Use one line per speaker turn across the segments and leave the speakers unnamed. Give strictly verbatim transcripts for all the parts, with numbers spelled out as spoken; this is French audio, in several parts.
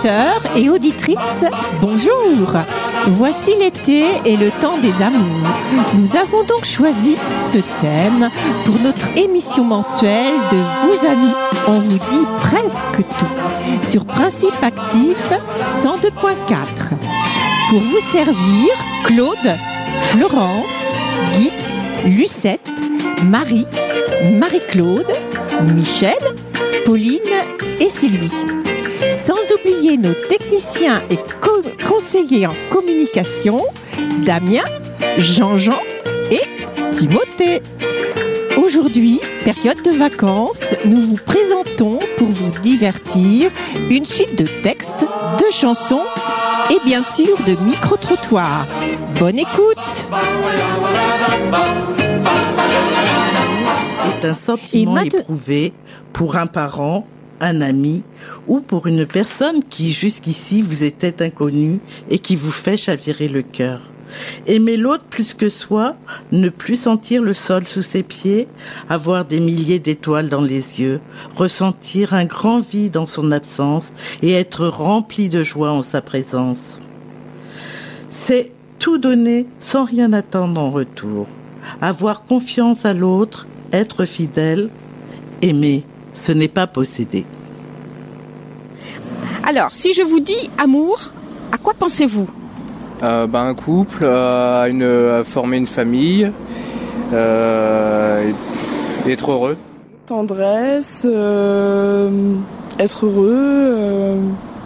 auditeurs et auditrices, bonjour. Voici l'été et le temps des amours. Nous avons donc choisi ce thème pour notre émission mensuelle de Vous à nous. On vous dit presque tout sur Principe Actif cent deux point quatre. Pour vous servir, Claude, Florence, Guy, Lucette, Marie, Marie-Claude, Michel, Pauline et Sylvie. Sans oublier nos techniciens et co- conseillers en communication, Damien, Jean-Jean et Timothée. Aujourd'hui, période de vacances, nous vous présentons pour vous divertir une suite de textes, de chansons et bien sûr de micro-trottoirs. Bonne écoute!
Est un sentiment
mode...
éprouvé pour un parent, un ami ou pour une personne qui jusqu'ici vous était inconnue et qui vous fait chavirer le cœur. Aimer l'autre plus que soi, ne plus sentir le sol sous ses pieds, avoir des milliers d'étoiles dans les yeux, ressentir un grand vide en son absence et être rempli de joie en sa présence. C'est tout donner sans rien attendre en retour. Avoir confiance à l'autre, être fidèle, aimer, ce n'est pas posséder.
Alors, si je vous dis amour, à quoi pensez-vous ?
Euh, ben, un couple, euh, une, à former une famille, euh, et être heureux.
Tendresse, euh, être heureux. Euh...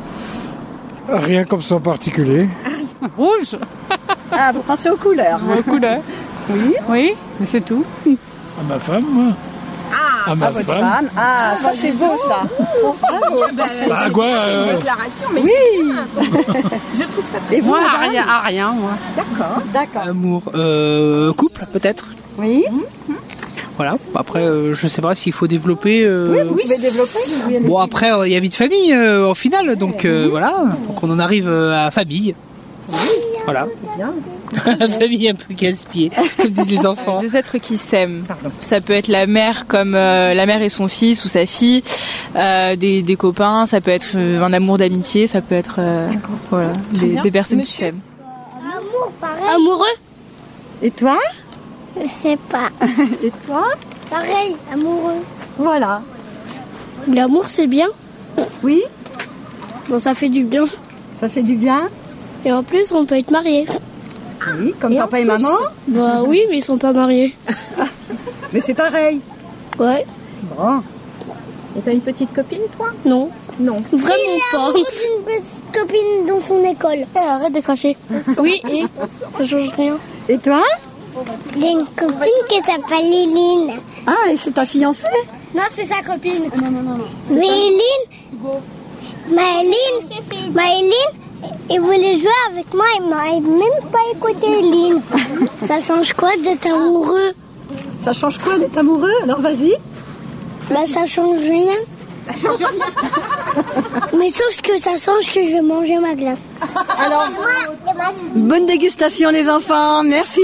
Rien comme ça en particulier.
Rouge.
Ah, vous pensez aux couleurs.
Aux couleurs.
Oui.
Oui, mais c'est tout.
À ma femme, moi.
Ah,
à ma
à votre
femme.
femme. Ah, ça c'est beau ça. Bravo.
Bah,
Bah,
c'est,
quoi,
c'est une
euh...
déclaration, mais
oui.
c'est bien. Je trouve ça très
Et vous,
Moi, à
madame
rien, à rien, moi.
D'accord.
D'accord.
Amour, euh, couple peut-être.
Oui.
Mmh.
Voilà. Après, euh, je sais pas s'il faut développer. Euh...
Oui, vous pouvez développer.
Bon, après, il euh, y a vie de famille euh, au final, donc euh, voilà. Donc on en arrive euh, à la famille.
Oui.
Voilà.
C'est bien.
La famille un peu casse-pied, comme disent les enfants.
Deux êtres qui s'aiment. Pardon. Ça peut être la mère comme euh, la mère et son fils ou sa fille, euh, des, des copains, ça peut être euh, un amour d'amitié, ça peut être euh, voilà, des, des personnes Monsieur. Qui s'aiment.
Amour, pareil. Amoureux.
Et toi ?
Je sais pas.
Et toi ?
Pareil, amoureux.
Voilà.
L'amour, c'est bien.
Oui.
Bon, ça fait du bien.
Ça fait du bien.
Et en plus, on peut être mariés.
Oui, comme
et
papa et
plus,
maman.
Bah oui, mais ils sont pas mariés.
Mais c'est pareil.
Ouais.
Bon.
Et t'as une petite copine, toi ?
Non.
Non.
Vraiment pas. Il a une petite copine dans son école. Eh, arrête de cracher. Oui, et ça change rien.
Et toi ?
J'ai une copine qui s'appelle Liline.
Ah, et c'est ta fiancée ?
Non, c'est sa copine.
Non, non, non, non.
Liline. Maëline. Maëline. Il voulait jouer avec moi, il m'a même pas écouté, Lynn. Ça change quoi d'être amoureux ?
Ça change quoi d'être amoureux ? Alors vas-y.
Bah ça change rien. Ça change rien. Mais sauf que ça change que je vais manger ma glace.
Alors, bonne dégustation les enfants, merci.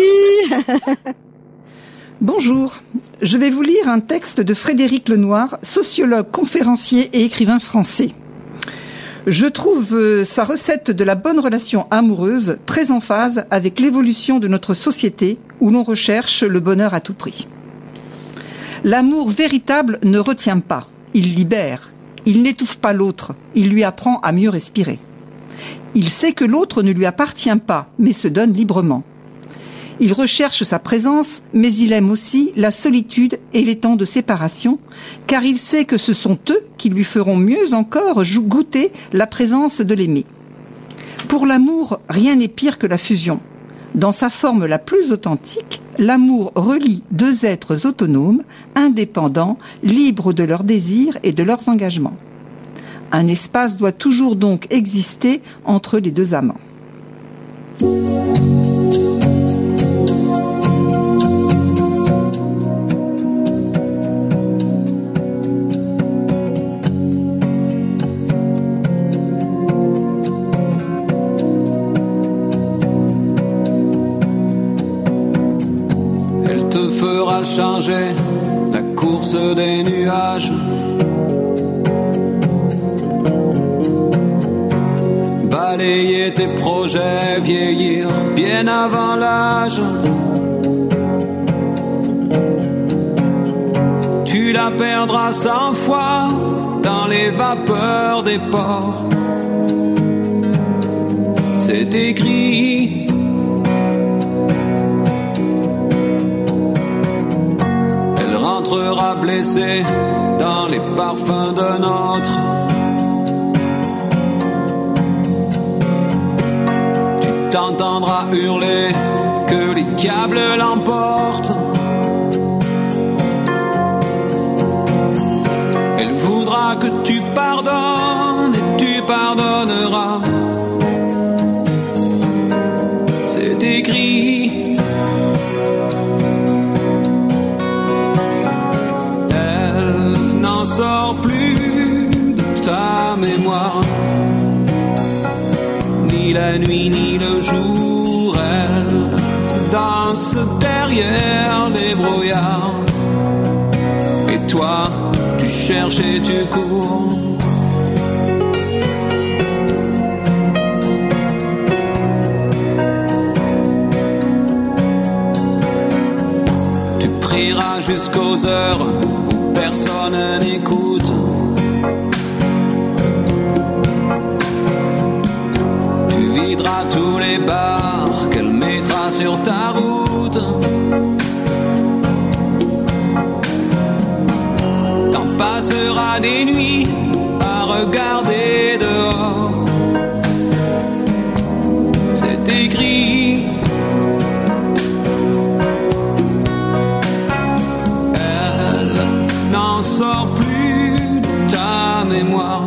Bonjour, je vais vous lire un texte de Frédéric Lenoir, sociologue, conférencier et écrivain français. Je trouve euh, sa recette de la bonne relation amoureuse très en phase avec l'évolution de notre société où l'on recherche le bonheur à tout prix. L'amour véritable ne retient pas, il libère, il n'étouffe pas l'autre, il lui apprend à mieux respirer. Il sait que l'autre ne lui appartient pas, mais se donne librement. Il recherche sa présence, mais il aime aussi la solitude et les temps de séparation, car il sait que ce sont eux qui lui feront mieux encore goûter la présence de l'aimé. Pour l'amour, rien n'est pire que la fusion. Dans sa forme la plus authentique, l'amour relie deux êtres autonomes, indépendants, libres de leurs désirs et de leurs engagements. Un espace doit toujours donc exister entre les deux amants.
Elle te fera changer la course des nuages. balayer tes projets, vieillir bien avant l'âge. Tu la perdras cent fois dans les vapeurs des ports. C'est écrit. Elle rentrera blessée dans les parfums d'un autre. Tu t'entendras hurler que les diables l'emportent. Elle voudra que tu pardonnes et tu pardonneras. C'est écrit. Elle n'en sort plus de ta mémoire. Ni la nuit ni le jour, elle danse derrière les brouillards. Et toi, tu cherches et tu cours. Tu prieras jusqu'aux heures où personne n'écoute. Tu videras tous les bars qu'elle mettra sur ta route. Passera des nuits à regarder dehors. C'est écrit. Elle n'en sort plus de ta mémoire.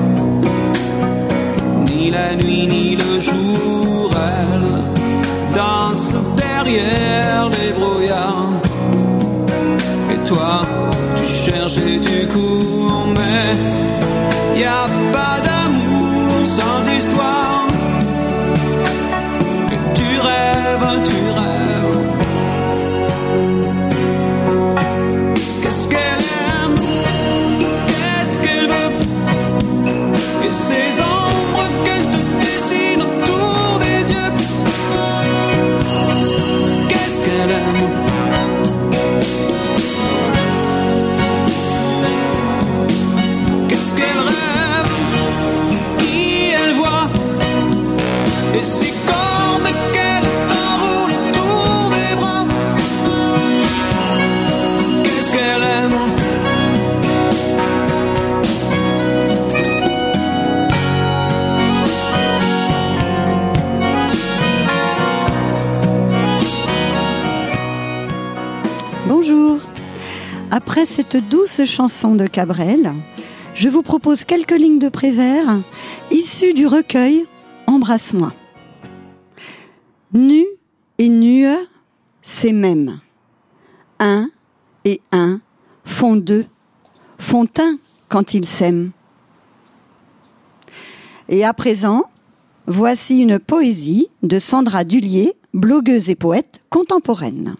Ni la nuit ni le jour, elle danse derrière les brouillards. Et toi, tu cherches et tu cours, mais y a pas d'amour sans histoire. Et tu rêves, tu rêves. Qu'est-ce qu'elle aime? Qu'est-ce qu'elle veut? Et ces ombres qu'elle te dessine autour des yeux. Qu'est-ce qu'elle aime? Et ces cordes qu'elle t'enroule autour des bras. Qu'est-ce qu'elle aime?
Bonjour. Après cette douce chanson de Cabrel, je vous propose quelques lignes de Prévert issues du recueil Embrasse-moi. Nu et nue, c'est même. Un et un font deux, font un quand ils s'aiment. Et à présent, voici une poésie de Sandra Dullier, blogueuse et poète contemporaine.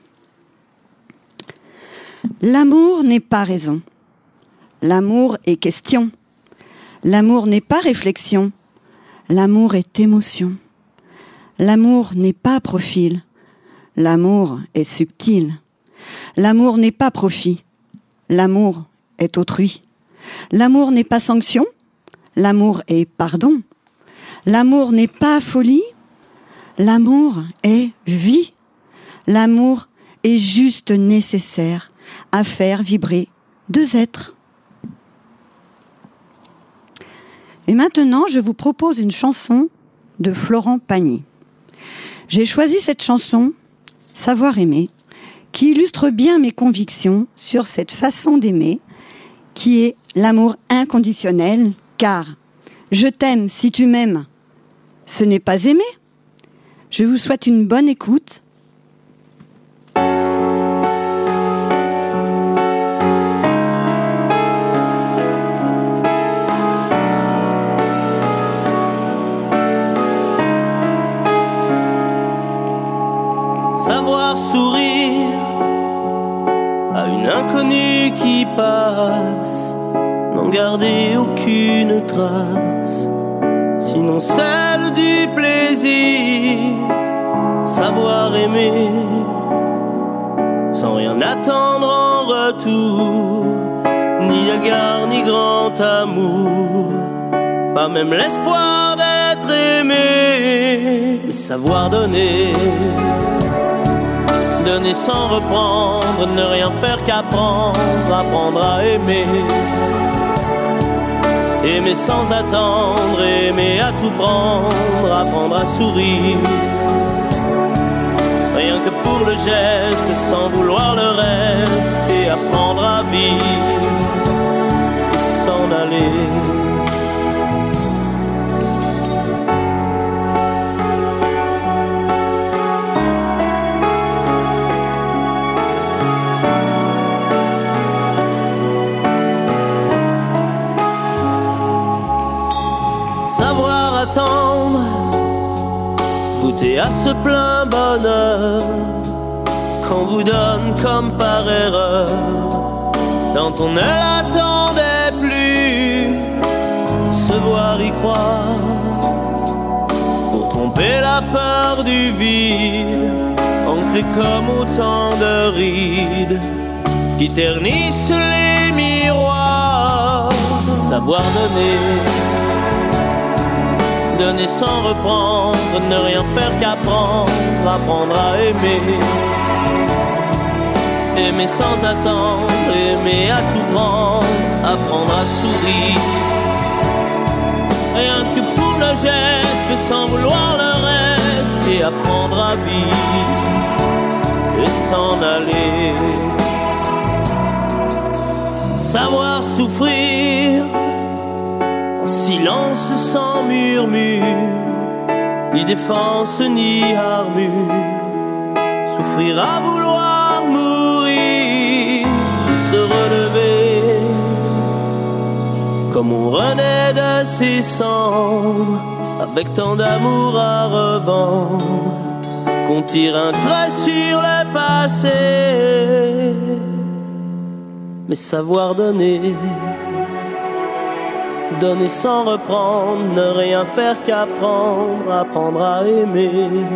L'amour n'est pas raison. L'amour est question. L'amour n'est pas réflexion. L'amour est émotion. L'amour n'est pas profil. L'amour est subtil. L'amour n'est pas profit. L'amour est autrui. L'amour n'est pas sanction. L'amour est pardon. L'amour n'est pas folie. L'amour est vie. L'amour est juste nécessaire à faire vibrer deux êtres. Et maintenant, je vous propose une chanson de Florent Pagny. J'ai choisi cette chanson, Savoir aimer, qui illustre bien mes convictions sur cette façon d'aimer, qui est l'amour inconditionnel, car je t'aime si tu m'aimes, ce n'est pas aimer. Je vous souhaite une bonne écoute.
Savoir sourire à une inconnue qui passe, n'en garder aucune trace, sinon celle du plaisir, savoir aimer, sans rien attendre en retour, ni égard ni grand amour, pas même l'espoir d'être aimé, mais savoir donner, donner sans reprendre, ne rien faire qu'apprendre, apprendre à aimer. Aimer sans attendre, aimer à tout prendre, apprendre à sourire. Rien que pour le geste, sans vouloir le reste, et apprendre à vivre, et s'en aller. Attendre, goûter à ce plein bonheur qu'on vous donne comme par erreur, quand on ne l'attendait plus, se voir y croire, pour tromper la peur du vide, ancré comme autant de rides qui ternissent les miroirs, savoir donner, donner sans reprendre, ne rien faire qu'apprendre, apprendre à aimer. Aimer sans attendre, aimer à tout prendre, apprendre à sourire. Rien que pour le geste, sans vouloir le reste, et apprendre à vivre, et s'en aller. Savoir souffrir, silence sans murmure, ni défense ni armure, souffrir à vouloir mourir, se relever, comme on renaît de ses cendres, avec tant d'amour à revendre, qu'on tire un trait sur le passé, mais savoir donner, donner sans reprendre, ne rien faire qu'apprendre, apprendre à aimer.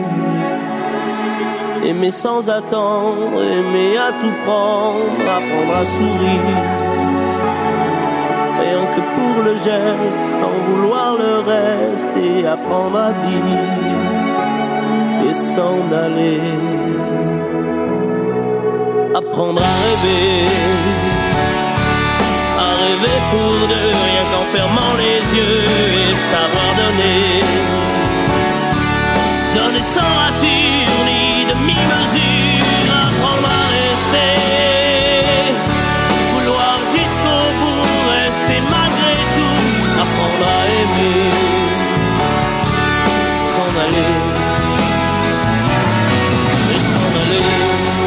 Aimer sans attendre, aimer à tout prendre, apprendre à sourire. Rien que pour le geste, sans vouloir le reste, et apprendre à vivre, et s'en aller. Apprendre à rêver, à rêver pour deux, rien qu'en fermant les yeux, et savoir donner, donner sans rature ni demi-mesure, apprendre à rester, vouloir jusqu'au bout, rester malgré tout, apprendre à aimer, s'en aller, et s'en aller.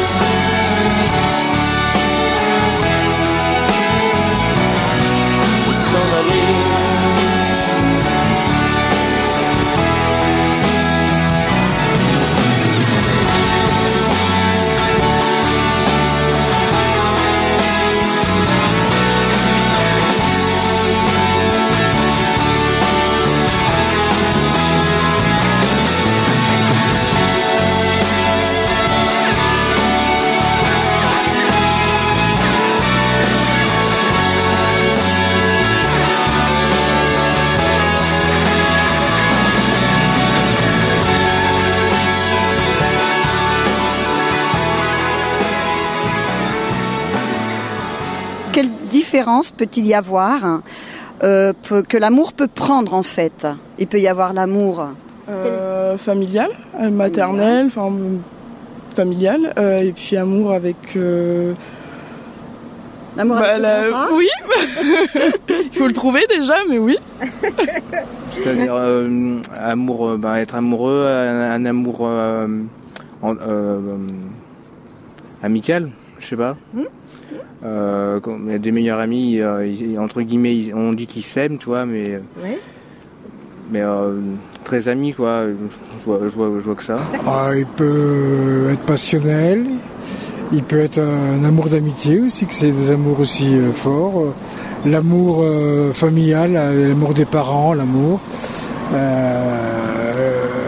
Quelle différence peut-il y avoir euh, peut, que l'amour peut prendre en fait? Il peut y avoir l'amour
euh, familial, maternel, enfin familial, euh, et puis amour avec. Euh...
L'amour
bah,
avec
la... Oui. Il faut le trouver déjà, mais oui.
C'est-à-dire euh, amour, ben, être amoureux, un, un amour euh, en, euh, amical, je sais pas. Mmh. Euh, il y a des meilleurs amis, euh, ils, entre guillemets, ils, on dit qu'ils s'aiment, tu vois, mais,
oui.
mais euh, très amis, quoi. Je vois, je vois, je vois que ça.
Ah, il peut être passionnel, il peut être un amour d'amitié aussi, que c'est des amours aussi euh, forts. L'amour euh, familial, l'amour des parents, l'amour. Euh,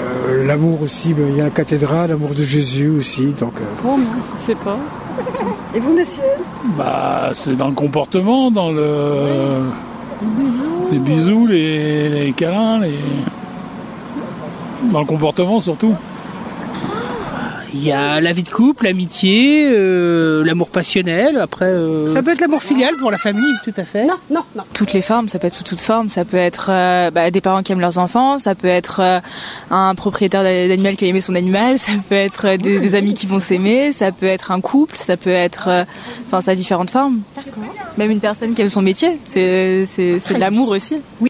euh, l'amour aussi, ben, il y a la cathédrale, l'amour de Jésus aussi. Donc, euh...
Oh non, je sais pas.
Et vous, monsieur?
Bah, c'est dans le comportement, dans le...
Bisous.
Les bisous, les, les câlins, les... dans le comportement surtout.
Il y a la vie de couple, l'amitié, euh, l'amour passionnel, après... Euh... Ça peut être l'amour filial pour la famille, tout à fait.
Non, non, non.
Toutes les formes, ça peut être sous toutes formes. Ça peut être euh, bah, des parents qui aiment leurs enfants, ça peut être euh, un propriétaire d'animal qui a aimé son animal, ça peut être euh, des, des amis qui vont s'aimer, ça peut être un couple, ça peut être... Enfin, euh, ça a différentes formes.
D'accord.
Même une personne qui aime son métier, c'est, c'est, c'est de l'amour aussi.
Oui.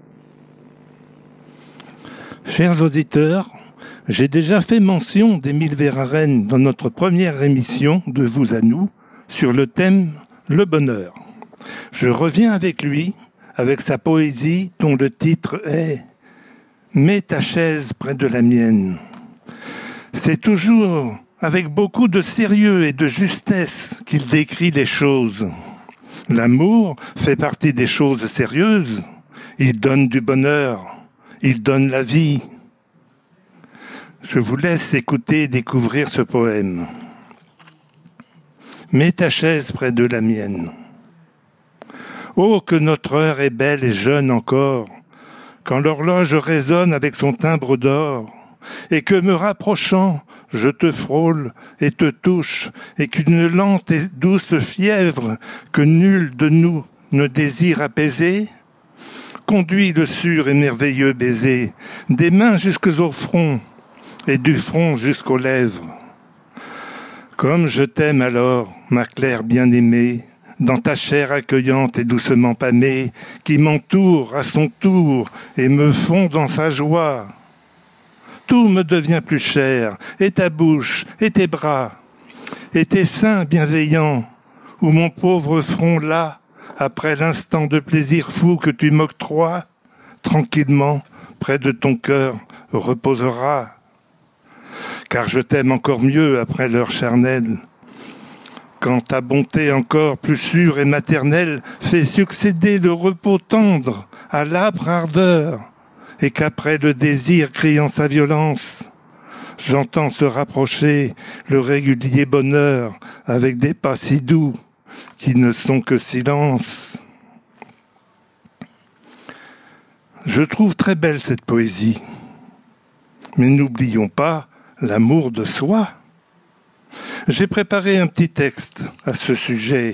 Chers auditeurs, j'ai déjà fait mention d'Émile Verhaeren dans notre première émission de Vous à nous sur le thème « Le bonheur ». Je reviens avec lui, avec sa poésie dont le titre est « Mets ta chaise près de la mienne ». C'est toujours avec beaucoup de sérieux et de justesse qu'il décrit les choses. L'amour fait partie des choses sérieuses. Il donne du bonheur, il donne la vie. Je vous laisse écouter et découvrir ce poème. Mets ta chaise près de la mienne. Oh, que notre heure est belle et jeune encore, quand l'horloge résonne avec son timbre d'or, et que me rapprochant, je te frôle et te touche, et qu'une lente et douce fièvre que nul de nous ne désire apaiser, conduit le sûr et merveilleux baiser, des mains jusqu'au front, et du front jusqu'aux lèvres. Comme je t'aime alors, ma Claire bien-aimée, dans ta chair accueillante et doucement pâmée, qui m'entoure à son tour et me fond dans sa joie. Tout me devient plus cher, et ta bouche, et tes bras, et tes seins bienveillants, où mon pauvre front là, après l'instant de plaisir fou que tu m'octroies, tranquillement, près de ton cœur, reposera. Car je t'aime encore mieux après l'heure charnelle, quand ta bonté encore plus sûre et maternelle fait succéder le repos tendre à l'âpre ardeur, et qu'après le désir criant sa violence, j'entends se rapprocher le régulier bonheur avec des pas si doux qui ne sont que silence. Je trouve très belle cette poésie, mais n'oublions pas l'amour de soi. J'ai préparé un petit texte à ce sujet.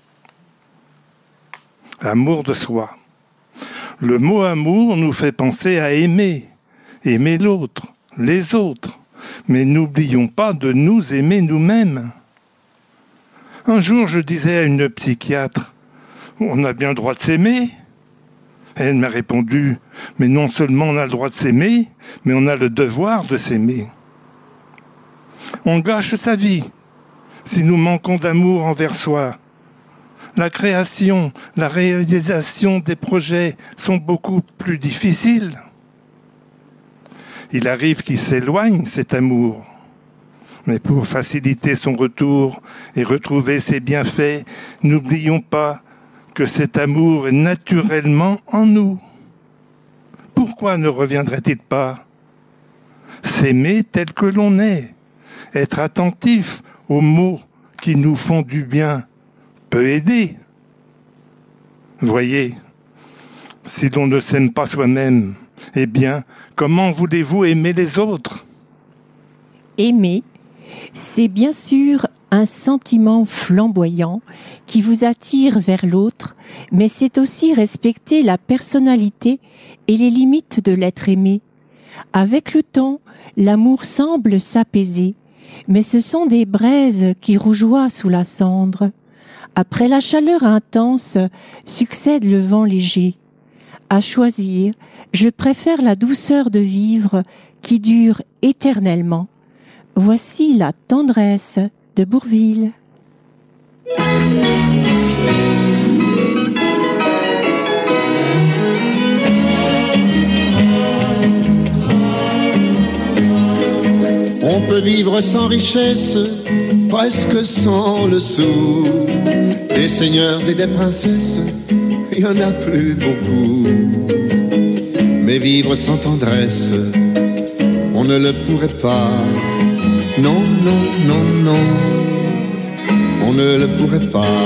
Amour de soi. Le mot amour nous fait penser à aimer, aimer l'autre, les autres, mais n'oublions pas de nous aimer nous-mêmes. Un jour, je disais à une psychiatre, « On a bien le droit de s'aimer ?» Elle m'a répondu, « Mais non seulement on a le droit de s'aimer, mais on a le devoir de s'aimer. » On gâche sa vie si nous manquons d'amour envers soi. La création, la réalisation des projets sont beaucoup plus difficiles. Il arrive qu'il s'éloigne, cet amour. Mais pour faciliter son retour et retrouver ses bienfaits, n'oublions pas que cet amour est naturellement en nous. Pourquoi ne reviendrait-il pas? S'aimer tel que l'on est, être attentif aux mots qui nous font du bien, peut aider. Voyez, si l'on ne s'aime pas soi-même, eh bien, comment voulez-vous aimer les autres?
Aimer, c'est bien sûr un sentiment flamboyant qui vous attire vers l'autre, mais c'est aussi respecter la personnalité et les limites de l'être aimé. Avec le temps, l'amour semble s'apaiser, mais ce sont des braises qui rougeoient sous la cendre. Après la chaleur intense, succède le vent léger. À choisir, je préfère la douceur de vivre qui dure éternellement. Voici la tendresse de Bourvil.
On peut vivre sans richesse, presque sans le sou. Des seigneurs et des princesses, il n'y en a plus beaucoup. Mais vivre sans tendresse, on ne le pourrait pas. Non, non, non, non, on ne le pourrait pas.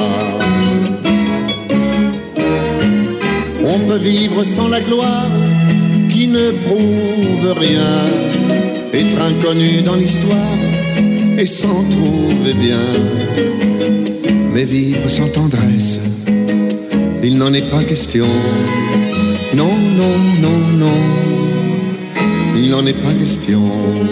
On peut vivre sans la gloire qui ne prouve rien, être inconnu dans l'histoire et s'en trouver bien. Mais vivre sans tendresse, il n'en est pas question. Non, non, non, non, il n'en est pas question.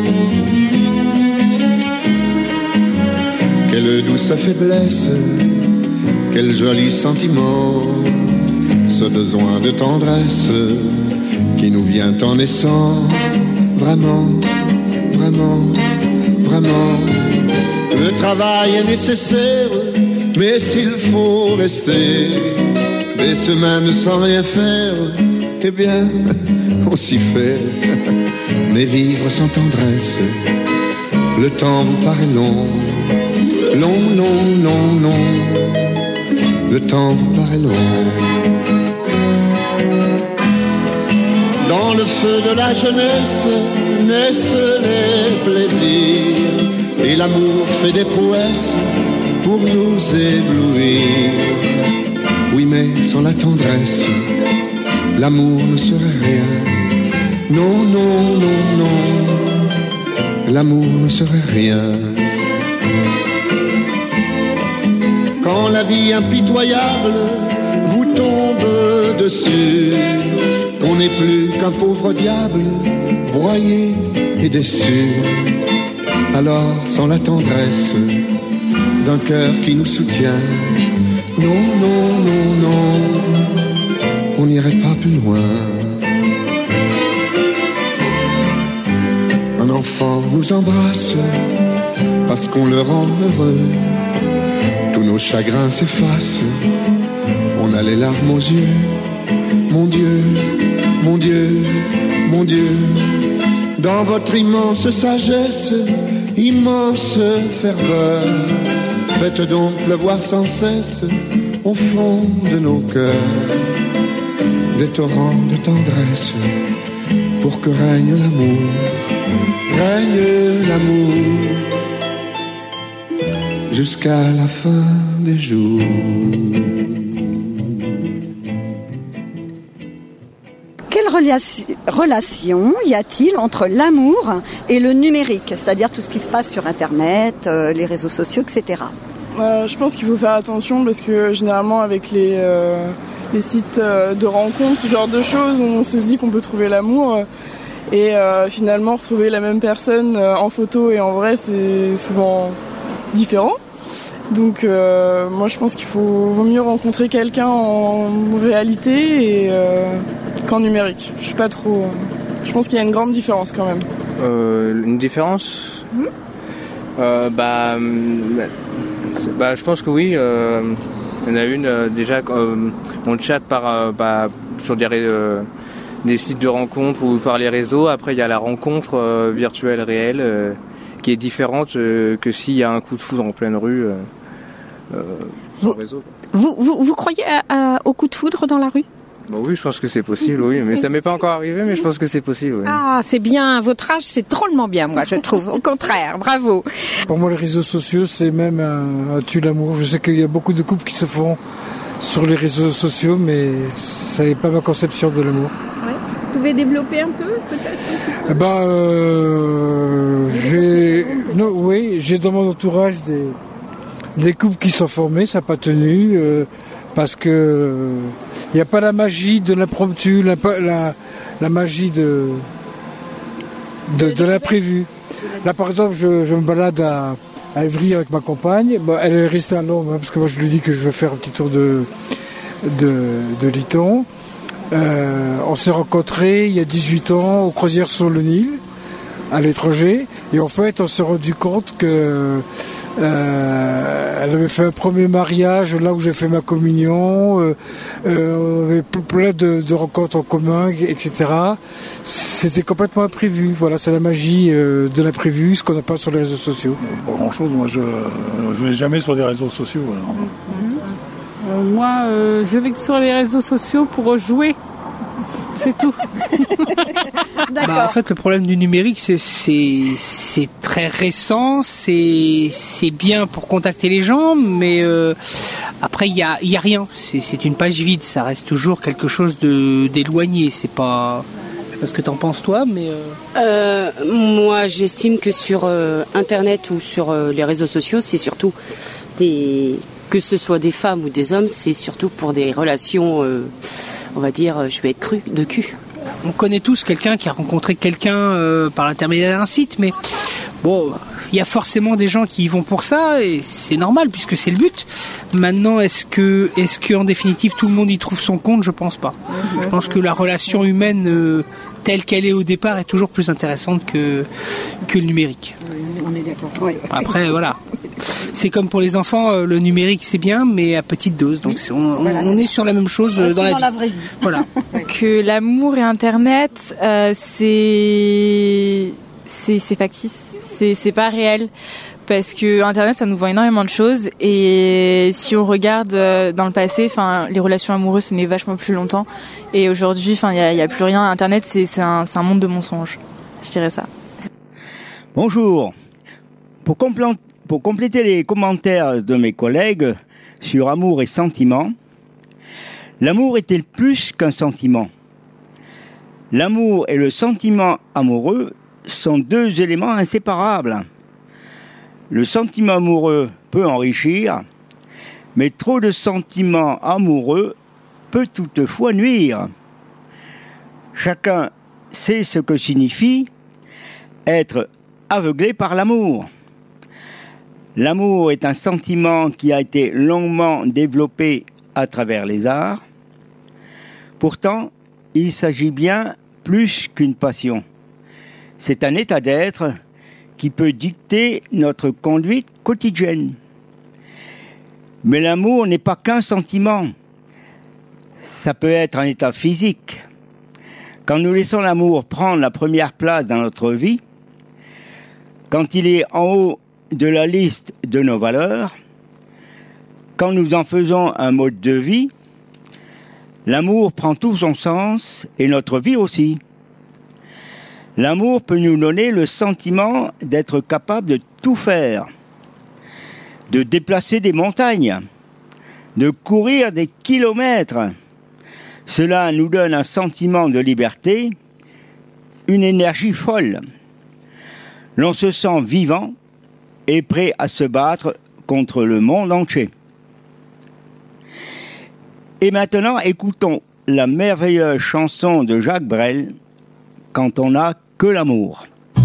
Quelle douce faiblesse, quel joli sentiment, ce besoin de tendresse qui nous vient en naissant. Vraiment, vraiment, vraiment. Le travail est nécessaire, mais s'il faut rester des semaines sans rien faire, eh bien, on s'y fait. Mais vivre sans tendresse, le temps vous paraît long. Long, long, long, long, le temps vous paraît long. Dans le feu de la jeunesse naissent les plaisirs, et l'amour fait des prouesses pour nous éblouir. Oui, mais sans la tendresse, l'amour ne serait rien. Non, non, non, non, l'amour ne serait rien. Quand la vie impitoyable vous tombe dessus, on n'est plus qu'un pauvre diable, broyé et déçu. Alors, sans la tendresse d'un cœur qui nous soutient, non, non, non, non, on n'irait pas plus loin. Un enfant nous embrasse parce qu'on le rend heureux. Tous nos chagrins s'effacent, on a les larmes aux yeux. Mon Dieu, mon Dieu, mon Dieu, dans votre immense sagesse, immense ferveur, faites donc pleuvoir sans cesse au fond de nos cœurs des torrents de tendresse pour que règne l'amour, règne l'amour jusqu'à la fin des jours.
Quelle relation, relation y a-t-il entre l'amour et le numérique, c'est-à-dire tout ce qui se passe sur Internet, euh, les réseaux sociaux, et cetera.
Euh, je pense qu'il faut faire attention parce que généralement avec les, euh, les sites euh, de rencontres, ce genre de choses, on se dit qu'on peut trouver l'amour euh, et euh, finalement retrouver la même personne euh, en photo et en vrai c'est souvent différent. Donc euh, moi je pense qu'il faut vaut mieux rencontrer quelqu'un en réalité et, euh, qu'en numérique. Je suis pas trop. Je pense qu'il y a une grande différence quand même.
Euh, une différence mmh. euh, bah, bah, je pense que oui. Euh, il y en a une euh, déjà. Euh, on chatte par euh, bah, sur des, euh, des sites de rencontres ou par les réseaux. Après il y a la rencontre euh, virtuelle réelle euh, qui est différente euh, que s'il y a un coup de foudre en pleine rue. Euh, Euh,
vous, réseau, vous, vous, vous croyez à, à, au coup de foudre dans la rue ?
Bah oui, je pense que c'est possible, oui. Mais ça m'est pas encore arrivé, mais je pense que c'est possible, oui.
Ah, c'est bien. Votre âge, c'est drôlement bien, moi, je trouve. Au contraire, bravo.
Pour moi, les réseaux sociaux, c'est même un, un tue l'amour. Je sais qu'il y a beaucoup de couples qui se font sur les réseaux sociaux, mais ça n'est pas ma conception de l'amour.
Ouais. Vous pouvez développer un peu, peut-être ?
Bah, euh, j'ai, non, oui, j'ai dans mon entourage des, des couples qui sont formés, ça n'a pas tenu, euh, parce que il euh, n'y a pas la magie de l'impromptu, la, la, la magie de, de, de l'imprévu. Là, par exemple, je, je me balade à, à Évry avec ma compagne. Bon, elle est restée à Londres, hein, parce que moi, je lui dis que je veux faire un petit tour de, de, de Lytton. Euh, on s'est rencontrés il y a dix-huit ans aux Croisières sur le Nil, à l'étranger. Et en fait, on s'est rendu compte que Euh, elle avait fait un premier mariage là où j'ai fait ma communion, euh, euh, on avait plein de, de rencontres en commun, et cetera. C'était complètement imprévu. Voilà, c'est la magie euh, de l'imprévu, ce qu'on n'a pas sur les réseaux sociaux.
Pas grand chose, moi je ne vais jamais sur des réseaux sociaux. Alors.
Euh, moi, euh, je vais sur les réseaux sociaux pour jouer. C'est tout.
Bah, en fait, le problème du numérique, c'est c'est c'est très récent, c'est c'est bien pour contacter les gens, mais euh, après il y a il y a rien. C'est c'est une page vide, ça reste toujours quelque chose de d'éloigné. C'est pas, je sais pas ce que t'en penses toi, mais. Euh...
Euh, moi, j'estime que sur euh, Internet ou sur euh, les réseaux sociaux, c'est surtout des, que ce soit des femmes ou des hommes, c'est surtout pour des relations, euh, on va dire, je vais être cru, de cul.
On connaît tous quelqu'un qui a rencontré quelqu'un euh, par l'intermédiaire d'un site, mais bon, il y a forcément des gens qui y vont pour ça, et c'est normal puisque c'est le but. Maintenant, est-ce que, est-ce que en définitive tout le monde y trouve son compte ? Je pense pas. Je pense que la relation humaine euh, telle qu'elle est au départ est toujours plus intéressante que que le numérique.
On est d'accord. Oui.
Après, voilà. C'est comme pour les enfants, euh, le numérique c'est bien, mais à petite dose. Donc c'est, on,
Voilà,
on est sur la même chose euh, dans, la,
dans
vie.
la vraie vie.
Voilà.
Que l'amour et Internet, euh, c'est... c'est c'est factice, c'est c'est pas réel. Parce que Internet, ça nous vend énormément de choses, et si on regarde euh, dans le passé, enfin, les relations amoureuses tenaient vachement plus longtemps, et aujourd'hui, enfin, il y a, y a plus rien. Internet, c'est c'est un c'est un monde de mensonges. Je dirais ça.
Bonjour. Pour, compl- pour compléter les commentaires de mes collègues sur amour et sentiment, l'amour est-il plus qu'un sentiment ? L'amour et le sentiment amoureux sont deux éléments inséparables. Le sentiment amoureux peut enrichir, mais trop de sentiments amoureux peut toutefois nuire. Chacun sait ce que signifie être aveuglé par l'amour. L'amour est un sentiment qui a été longuement développé à travers les arts. Pourtant, il s'agit bien plus qu'une passion. C'est un état d'être qui peut dicter notre conduite quotidienne. Mais l'amour n'est pas qu'un sentiment. Ça peut être un état physique. Quand nous laissons l'amour prendre la première place dans notre vie, quand il est en haut de la liste de nos valeurs, quand nous en faisons un mode de vie, l'amour prend tout son sens et notre vie aussi. L'amour peut nous donner le sentiment d'être capable de tout faire, de déplacer des montagnes, de courir des kilomètres. Cela nous donne un sentiment de liberté, une énergie folle. L'on se sent vivant et prêt à se battre contre le monde entier. Et maintenant, écoutons la merveilleuse chanson de Jacques Brel, « Quand on n'a que l'amour ».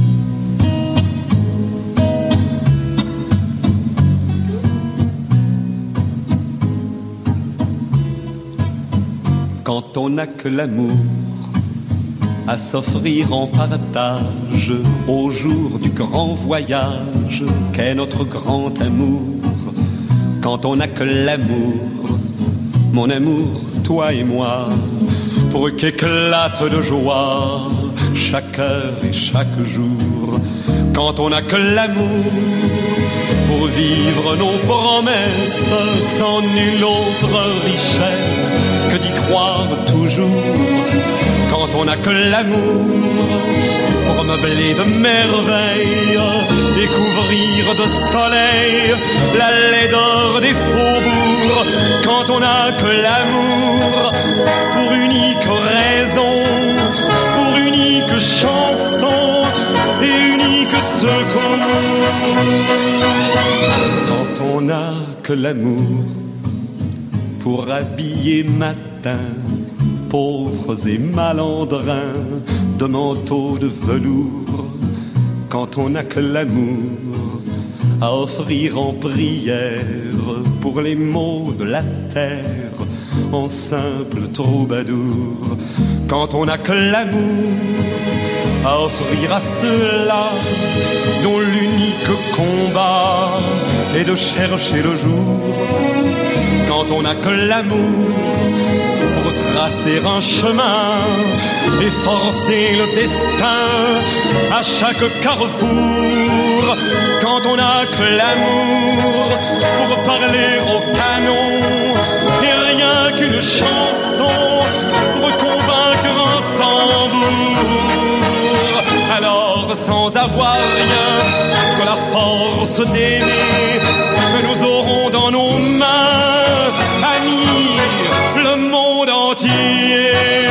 Quand on n'a que l'amour à s'offrir en partage au jour du grand voyage qu'est notre grand amour. Quand on n'a que l'amour, mon amour, toi et moi, pour qu'éclate de joie chaque heure et chaque jour. Quand on n'a que l'amour pour vivre nos promesses sans nulle autre richesse que d'y croire toujours. Quand on n'a que l'amour pour meubler de merveilles, découvrir de soleil la laideur des faubourgs. Quand on n'a que l'amour pour unique raison, pour unique chanson et unique secours. Quand on n'a que l'amour pour habiller matin pauvres et malandrins de manteaux de velours. Quand on n'a que l'amour à offrir en prière pour les maux de la terre en simple troubadour. Quand on n'a que l'amour à offrir à ceux-là dont l'unique combat est de chercher le jour. Quand on n'a que l'amour pour tracer un chemin et forcer le destin à chaque carrefour. Quand on n'a que l'amour pour parler au canon et rien qu'une chanson pour convaincre un tambour. sans avoir rien que la force d'aimer que nous aurons dans nos mains, amis, le monde entier.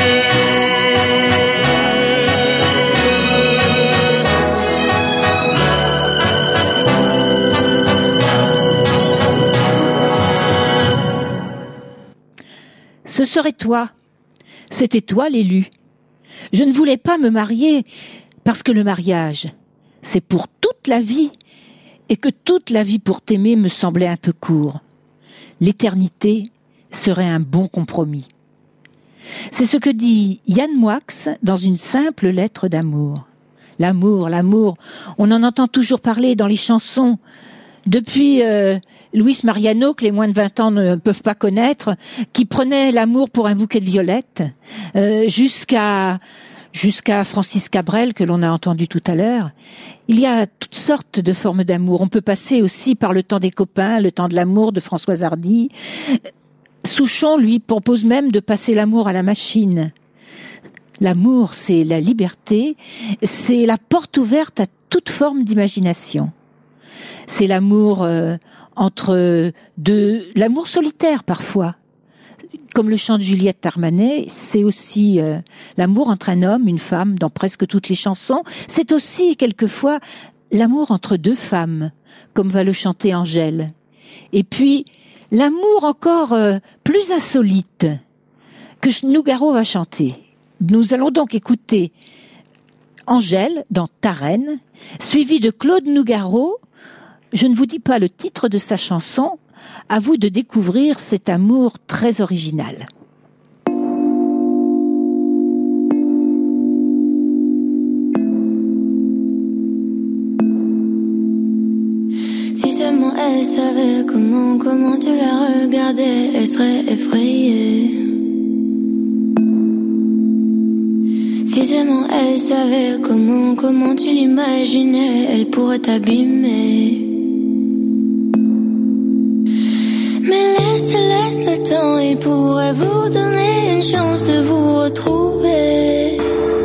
Ce serait toi. C'était toi l'élu. Je ne voulais pas me marier parce que le mariage, c'est pour toute la vie et que toute la vie pour t'aimer me semblait un peu court. L'éternité serait un bon compromis. C'est ce que dit Yann Moix dans une simple lettre d'amour. L'amour, l'amour, on en entend toujours parler dans les chansons. Depuis euh, Luis Mariano, que les moins de vingt ans ne peuvent pas connaître, qui prenait l'amour pour un bouquet de violettes, euh, jusqu'à jusqu'à Francis Cabrel, que l'on a entendu tout à l'heure. Il y a toutes sortes de formes d'amour. On peut passer aussi par le temps des copains, le temps de l'amour de Françoise Hardy. Souchon, lui, propose même de passer l'amour à la machine. L'amour, c'est la liberté, c'est la porte ouverte à toute forme d'imagination. C'est l'amour euh, entre deux, l'amour solitaire parfois. Comme le chante Juliette Armanet, c'est aussi euh, l'amour entre un homme, une femme, dans presque toutes les chansons. C'est aussi quelquefois l'amour entre deux femmes, comme va le chanter Angèle. Et puis l'amour encore euh, plus insolite que Nougaro va chanter. Nous allons donc écouter Angèle dans Ta Reine, suivi de Claude Nougaro. Je ne vous dis pas le titre de sa chanson, à vous de découvrir cet amour très original.
Si seulement elle savait comment, comment tu la regardais, elle serait effrayée. Si seulement elle savait comment, comment tu l'imaginais, elle pourrait t'abîmer. Mais laisse, laisse le temps, il pourrait vous donner une chance de vous retrouver.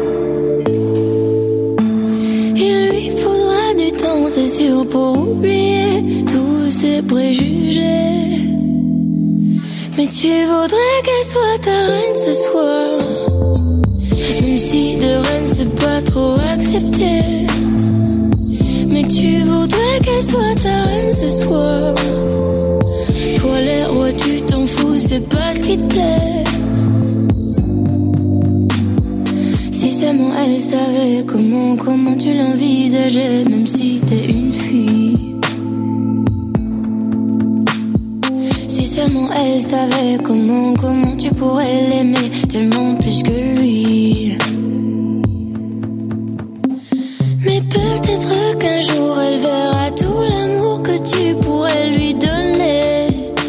Il lui faudra du temps, c'est sûr, pour oublier tous ses préjugés. Mais tu voudrais qu'elle soit ta reine ce soir, même si de reine c'est pas trop accepté. Mais tu voudrais qu'elle soit ta reine ce soir. Toi les rois tu t'en fous, c'est pas ce qui te plaît. Si seulement elle savait comment, comment tu l'envisageais, même si t'es une fille. Si seulement elle savait comment, comment tu pourrais l'aimer tellement plus que lui. Mais peut-être qu'un jour elle verra tout l'amour que tu pourrais lui donner.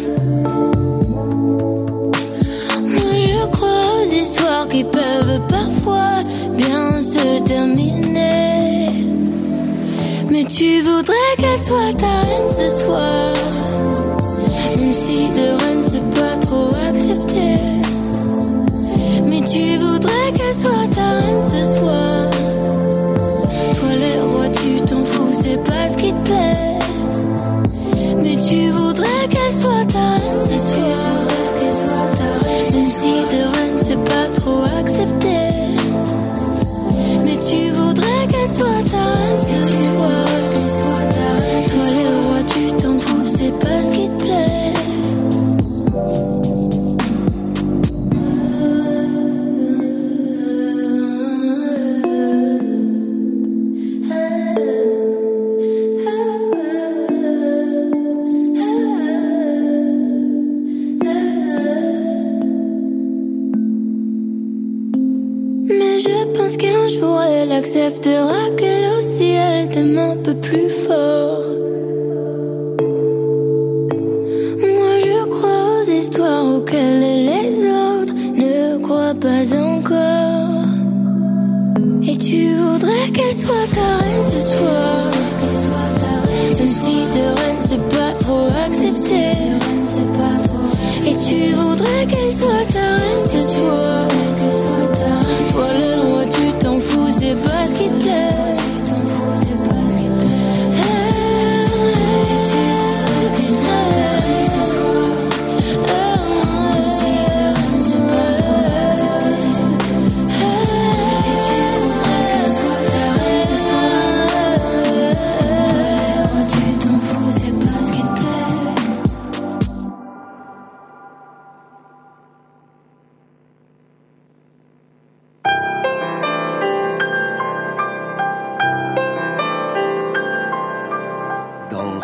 Qui peuvent parfois bien se terminer. Mais tu voudrais qu'elle soit ta reine ce soir, même si de reine c'est pas trop accepté. Mais tu voudrais qu'elle soit ta reine ce soir. Toi les rois tu t'en fous, c'est pas ce qui te plaît. Mais tu voudrais qu'elle soit ta reine ce soir, qu'elle soit ta reine, même si de reine c'est pas trop accepté. Mais tu voudrais qu'elle soit ta reine ce soir, qu'elle soit ta reine. Toi les rois tu t'en fous, c'est pas ce qui te plaît. Elle acceptera qu'elle aussi elle t'aime un peu plus fort. Moi je crois aux histoires auxquelles les autres ne croient pas encore. Et tu voudrais qu'elle soit ta reine ce soir, même si de reine c'est pas trop accepté. Et tu voudrais qu'elle soit ta reine ce soir. Toi le roi tu t'en fous, c'est pas ce qui te plaît.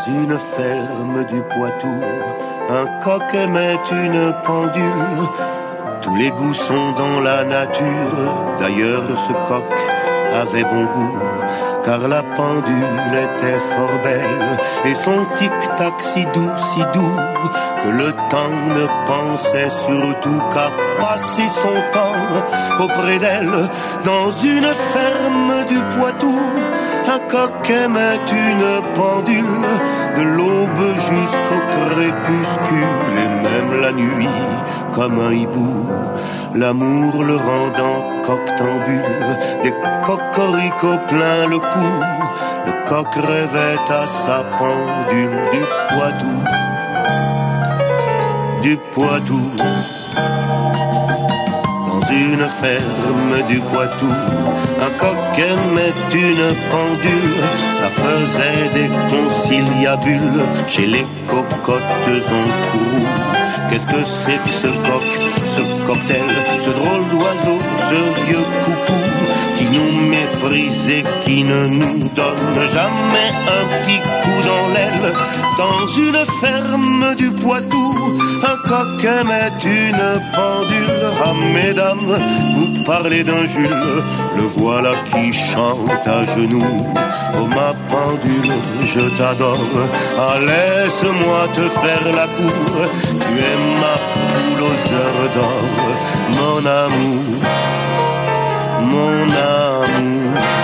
une ferme du Poitou, un coq aimait une pendule. Tous les goûts sont dans la nature. D'ailleurs ce coq avait bon goût, car la pendule était fort belle, et son tic-tac si doux, si doux, que le temps ne pensait surtout qu'à passer son temps auprès d'elle. Dans une ferme du Poitou, un coq aimait une pendule, de l'aube jusqu'au crépuscule, et même la nuit comme un hibou, l'amour le rendant coctambule, des cocoricots plein le cou, le coq rêvait à sa pendule. Du Poitou, du Poitou, dans une ferme du Poitou, un coq aimait une pendule, ça faisait des conciliabules chez les cocottes en courroux. Qu'est-ce que c'est que ce coq, ce cocktail, ce drôle d'oiseau, ce vieux coucou qui nous méprise et qui ne nous donne jamais un petit coup dans l'aile. Dans une ferme du Poitou, un coq aimait une pendule. Ah mesdames, vous parlez d'un Jules, le voilà qui chante à genoux. Oh ma pendule, je t'adore, ah laisse-moi te faire la cour. Tu es ma poule aux heures d'or, mon amour, mon amour.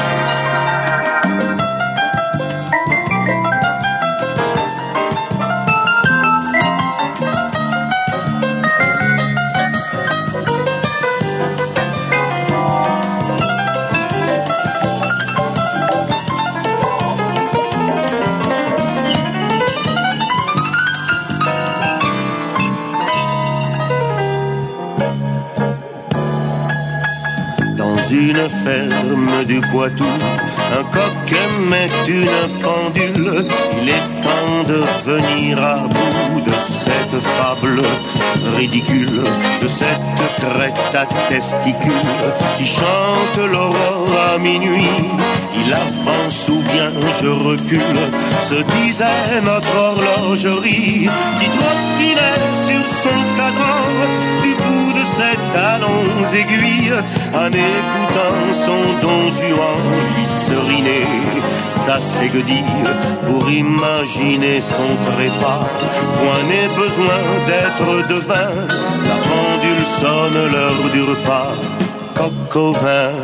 Une ferme du Poitou, un coq aimait une pendule. Il est temps de venir à bout de cette fable ridicule, de cette crête à testicules qui chante l'aurore à minuit. Il avance ou bien je recule, se disait notre horlogerie qui trottinait sur son cadran du bout de ses talons aiguilles, en écoutant son Don Juan lui seriner sa séguedille pour imaginer son trépas. Point n'est besoin d'être devin, la pendule sonne l'heure du repas. Coq au vin,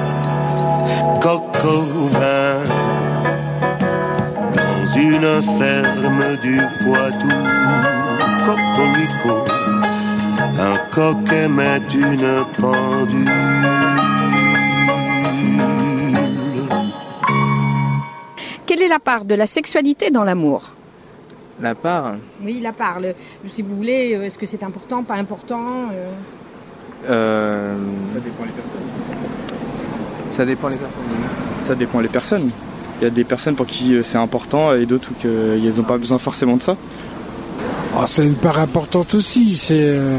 coq au vin, dans une ferme du Poitou, cocorico, un coq aimait une pendule.
Quelle est la part de la sexualité dans l'amour ?
La part ?
Oui, la part. Le, si vous voulez, est-ce que c'est important, pas important euh...
Euh...
Ça dépend les personnes.
Ça dépend les personnes.
Ça dépend les personnes. Il y a des personnes pour qui c'est important et d'autres où qu'elles n'ont pas besoin forcément de ça.
Oh, c'est une part importante aussi. C'est euh,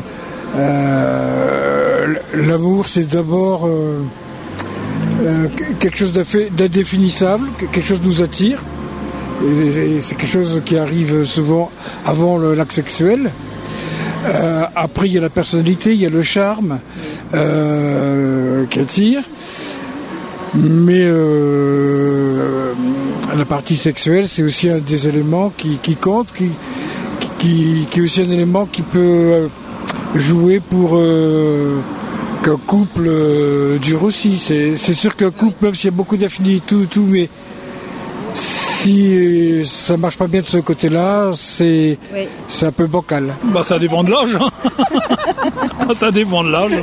euh, l'amour, c'est d'abord euh, euh, quelque chose d'indéfinissable, quelque chose nous attire. Et, et c'est quelque chose qui arrive souvent avant le, l'acte sexuel. Euh, après, il y a la personnalité, il y a le charme euh, qui attire. Mais euh, la partie sexuelle, c'est aussi un des éléments qui, qui compte, qui, qui, qui est aussi un élément qui peut jouer pour euh, qu'un couple euh, dure aussi. C'est, c'est sûr qu'un couple, même s'il y a beaucoup d'affinités, tout, tout, mais si ça marche pas bien de ce côté-là, c'est, oui. c'est un peu bancal.
Bah, ça dépend de l'âge. Hein. Ça dépend de l'âge.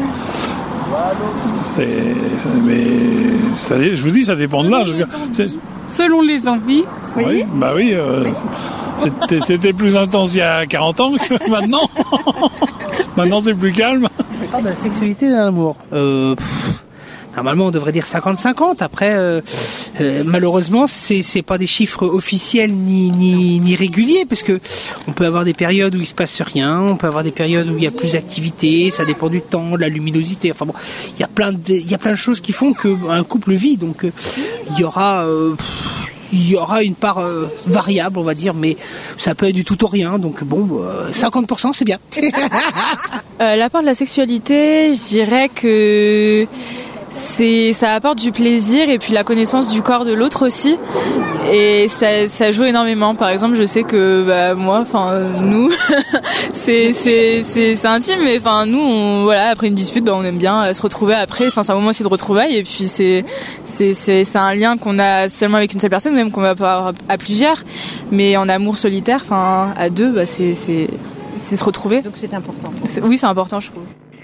C'est, c'est, mais ça, je vous dis, ça dépend de l'âge. C'est...
Selon les envies.
Oui. oui bah oui. Euh, oui. C'était, c'était plus intense il y a quarante ans que maintenant. Maintenant, c'est plus calme.
Ah, bah, la sexualité dans l'amour. Euh, pff, normalement, on devrait dire cinquante cinquante. Après, euh, euh, malheureusement, c'est, c'est pas des chiffres officiels ni, ni, ni réguliers, parce que on peut avoir des périodes où il se passe rien, on peut avoir des périodes où il y a plus d'activité, ça dépend du temps, de la luminosité. Enfin bon, il y a plein de, il y a plein de choses qui font qu'un couple vit. Donc, euh, il y aura, euh, il y aura une part euh, variable, on va dire, mais ça peut être du tout au rien. Donc bon, euh, cinquante pour cent, c'est bien.
euh, la part de la sexualité, je dirais que c'est, ça apporte du plaisir et puis la connaissance du corps de l'autre aussi. Et ça, ça joue énormément. Par exemple, je sais que bah, moi, enfin nous, c'est, c'est, c'est, c'est intime, mais enfin nous, on, voilà, après une dispute, bah, on aime bien se retrouver après. Enfin, c'est un moment aussi de retrouvailles et puis c'est, c'est, c'est, c'est un lien qu'on a seulement avec une seule personne, même qu'on va pas avoir à plusieurs. Mais en amour solitaire, enfin à deux, bah, c'est, c'est, c'est se retrouver.
Donc c'est important.
C'est, oui, c'est important, je trouve.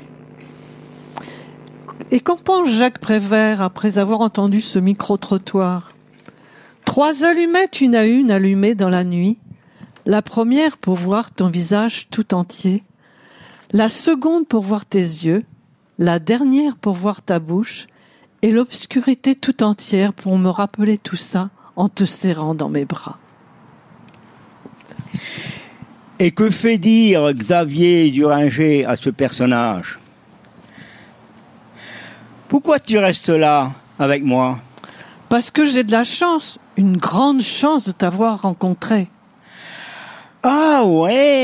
Et qu'en pense Jacques Prévert après avoir entendu ce micro-trottoir ? Trois allumettes, une à une, allumées dans la nuit. La première pour voir ton visage tout entier. La seconde pour voir tes yeux. La dernière pour voir ta bouche. Et l'obscurité tout entière pour me rappeler tout ça en te serrant dans mes bras.
Et que fait dire Xavier Duringer à ce personnage ? Pourquoi tu restes là avec moi ?
Parce que j'ai de la chance, une grande chance de t'avoir rencontré.
Ah ouais ?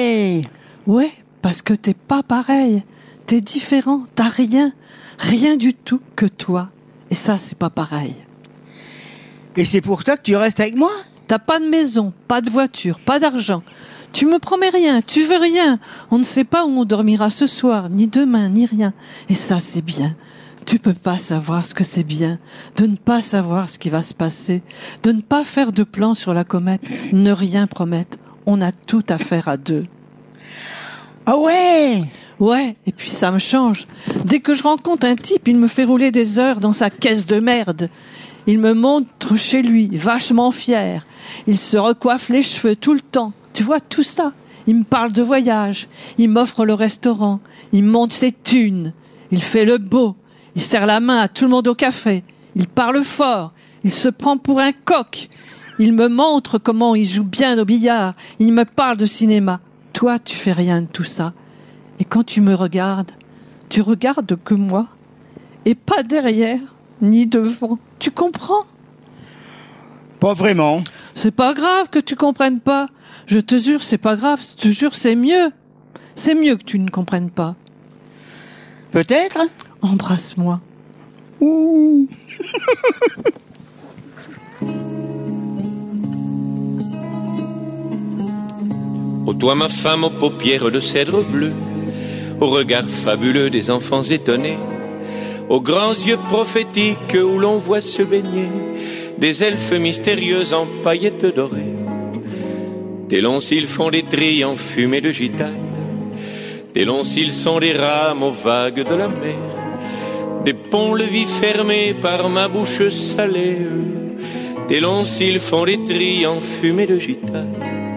Ouais, parce que t'es pas pareil, t'es différent, t'as rien, rien du tout que toi. Et ça, c'est pas pareil.
Et c'est pour ça que tu restes avec moi ?
T'as pas de maison, pas de voiture, pas d'argent. Tu me promets rien, tu veux rien. On ne sait pas où on dormira ce soir, ni demain, ni rien. Et ça, c'est bien. Tu peux pas savoir ce que c'est bien, de ne pas savoir ce qui va se passer, de ne pas faire de plan sur la comète, ne rien promettre. On a tout à faire à deux.
Ah ouais ?
Ouais, et puis ça me change. Dès que je rencontre un type, il me fait rouler des heures dans sa caisse de merde. Il me montre chez lui, vachement fier. Il se recoiffe les cheveux tout le temps. Tu vois, tout ça. Il me parle de voyage. Il m'offre le restaurant. Il me montre ses thunes. Il fait le beau. Il serre la main à tout le monde au café. Il parle fort. Il se prend pour un coq. Il me montre comment il joue bien au billard. Il me parle de cinéma. Toi, tu fais rien de tout ça. Et quand tu me regardes, tu regardes que moi. Et pas derrière, ni devant. Tu comprends ?
Pas vraiment.
C'est pas grave que tu comprennes pas. Je te jure, c'est pas grave. Je te jure, c'est mieux. C'est mieux que tu ne comprennes pas.
Peut-être ?
Embrasse-moi.
Ouh.
Ô toi ma femme aux paupières de cèdre bleu, au regard fabuleux des enfants étonnés, aux grands yeux prophétiques où l'on voit se baigner des elfes mystérieuses en paillettes dorées. Tes longs cils font des trilles en fumée de gitane, tes longs cils sont des rames aux vagues de la mer, des ponts-levis fermés par ma bouche salée. Tes longs cils font des trilles en fumée de gitane.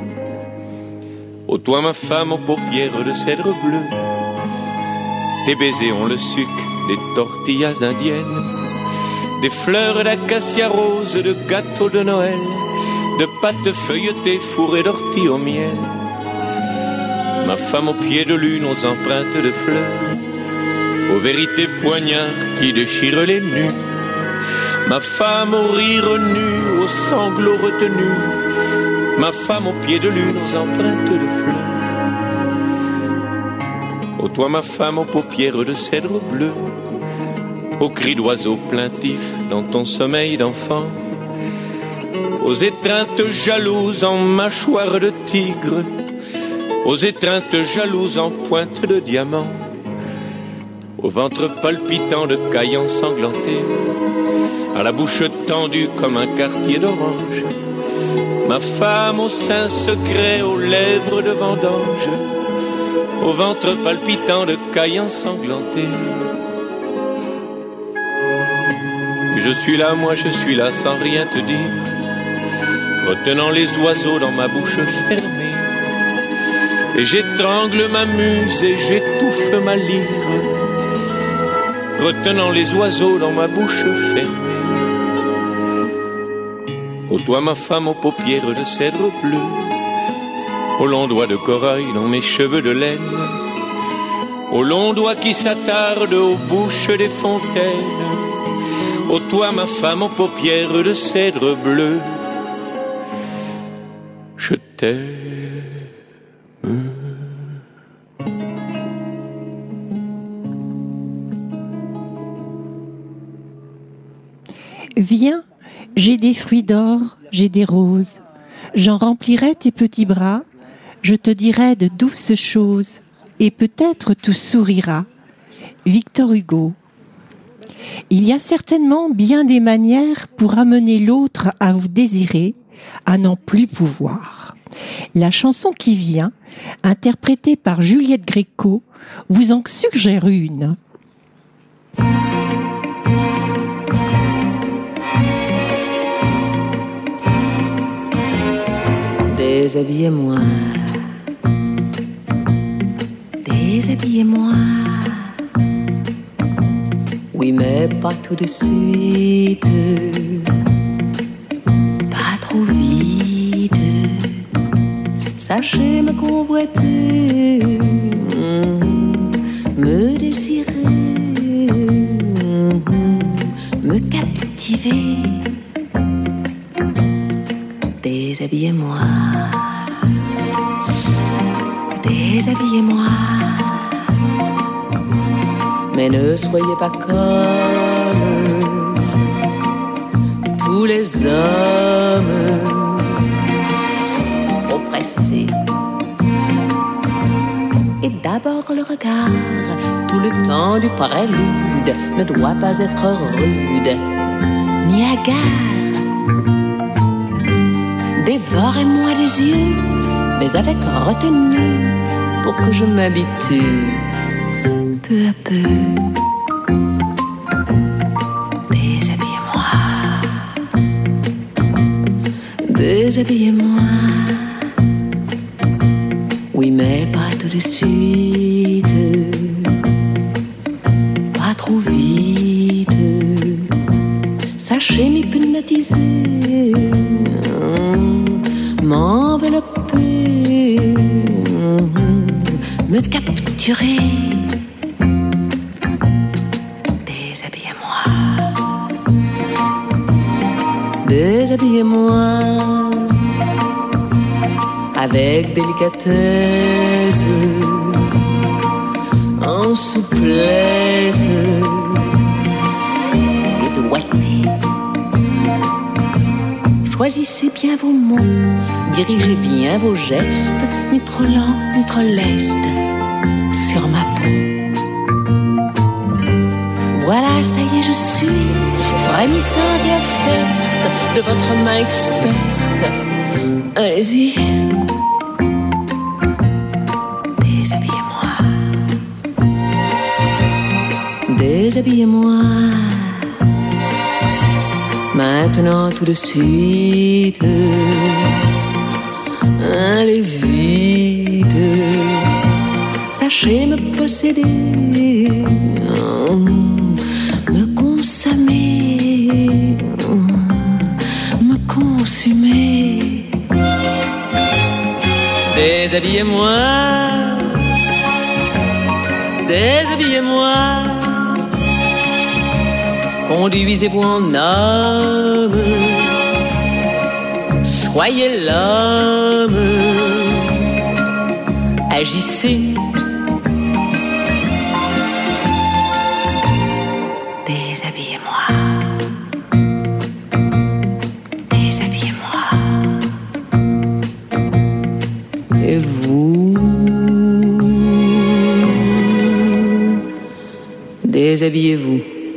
Ô toi ma femme aux paupières de cèdre bleu, tes baisers ont le sucre des tortillas indiennes, des fleurs d'acacia rose, de gâteaux de Noël, de pâtes feuilletées fourrées d'ortie au miel. Ma femme aux pieds de lune, aux empreintes de fleurs, aux vérités poignards qui déchirent les nus. Ma femme au rire nu, aux sanglots retenus, ma femme aux pieds de lune, aux empreintes de fleurs. Ô toi ma femme aux paupières de cèdre bleu, aux cris d'oiseaux plaintifs dans ton sommeil d'enfant, aux étreintes jalouses en mâchoire de tigre, aux étreintes jalouses en pointe de diamant, au ventre palpitant de cailles ensanglantées, à la bouche tendue comme un quartier d'orange, ma femme aux seins secrets, aux lèvres de vendange, au ventre palpitant de cailles ensanglantées. Je suis là, moi je suis là sans rien te dire, retenant les oiseaux dans ma bouche fermée, et j'étrangle ma muse et j'étouffe ma lyre, retenant les oiseaux dans ma bouche fermée. Ô toi ma femme aux paupières de cèdre bleu, aux longs doigts de corail dans mes cheveux de laine, aux longs doigts qui s'attardent aux bouches des fontaines. Ô toi ma femme aux paupières de cèdre bleu, je t'aime.
Viens, j'ai des fruits d'or, j'ai des roses. J'en remplirai tes petits bras, je te dirai de douces choses, et peut-être tout sourira. Victor Hugo. Il y a certainement bien des manières pour amener l'autre à vous désirer, à n'en plus pouvoir. La chanson qui vient, interprétée par Juliette Gréco, vous en suggère une.
Déshabillez-moi, déshabillez-moi. Oui, mais pas tout de suite, pas trop vite. Sachez me convoiter, me désirer, me captiver. Déshabillez-moi, déshabillez-moi. Mais ne soyez pas comme tous les hommes, trop pressés. Et d'abord le regard, tout le temps du prélude, ne doit pas être rude, ni hagard. Dévorez-moi les yeux, mais avec retenue, pour que je m'habitue peu à peu. Déshabillez-moi, déshabillez-moi. Oui, mais pas tout de suite, pas trop vite. Sachez m'hypnotiser, m'envelopper, me capturer. Déshabillez-moi, déshabillez-moi avec délicatesse, en souplesse et doigté. Choisissez bien vos mots, dirigez bien vos gestes, ni trop lent, ni trop leste, sur ma peau. Voilà, ça y est, je suis frémissante et offerte de votre main experte. Allez-y, déshabillez-moi, déshabillez-moi. Maintenant tout de suite, allez vite, sachez me posséder, me consommer, me consumer. Déshabillez-moi, déshabillez-moi. Conduisez-vous en homme, soyez l'homme, agissez. Déshabillez-moi, déshabillez-moi. Et vous, déshabillez-vous.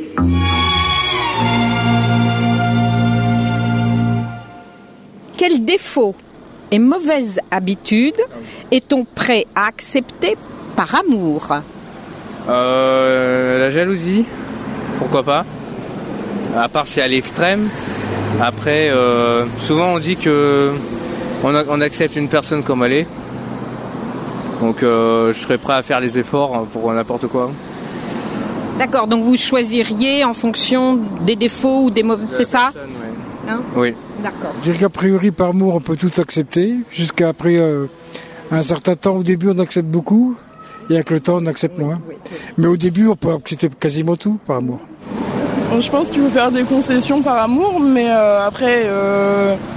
Quels défauts et mauvaises habitudes est-on prêt à accepter par amour ?
euh, La jalousie, pourquoi pas. À part si elle est extrême. Après, euh, souvent on dit que on, a, on accepte une personne comme elle est. Donc euh, je serais prêt à faire les efforts pour n'importe quoi.
D'accord, donc vous choisiriez en fonction des défauts ou des mauvais... C'est ça ?
Ouais.
Hein ?
Oui.
D'accord.
Je dirais qu'a priori, par amour, on peut tout accepter. Jusqu'à après euh, un certain temps, au début, on accepte beaucoup. Et avec le temps, on accepte moins. Oui, oui. Mais au début, on peut accepter quasiment tout par amour.
Je pense qu'il faut faire des concessions par amour, mais euh, après, euh,